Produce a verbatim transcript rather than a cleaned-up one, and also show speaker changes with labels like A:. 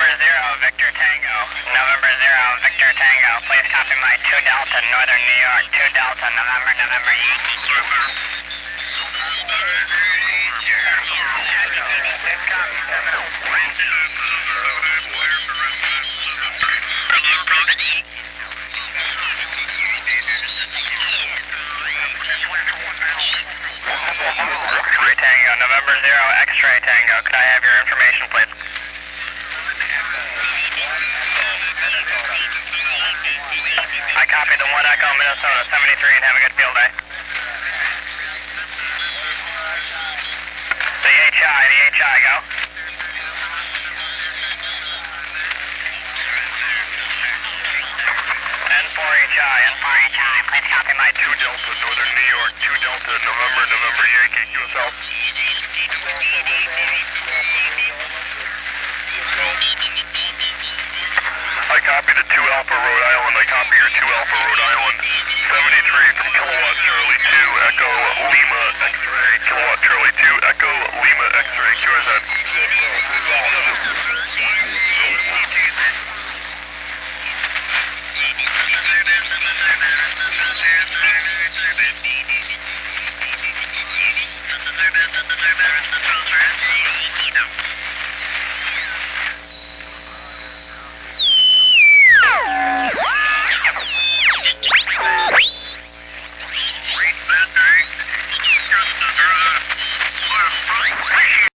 A: zero, Victor Tango. November zero, Victor Tango. Please copy my two Delta, Northern New York. two Delta, November, November, Yankee. X-ray Tango, November zero, X-ray Tango. Could I have your information, please? I copy the one Echo, Minnesota, seventy-three, and have a good field day. The H I, the H I, go. N four H I, N four H I, please copy my two Delta, Northern New York, two Delta, November, November, Yankee, Q S L. I copy the two Alpha Rhode Island, I copy your two Alpha Rhode Island, seventy-three from Kilowatt Charlie two, Echo Lima X-ray, Kilowatt Charlie two, Echo Lima X-ray, Q S N.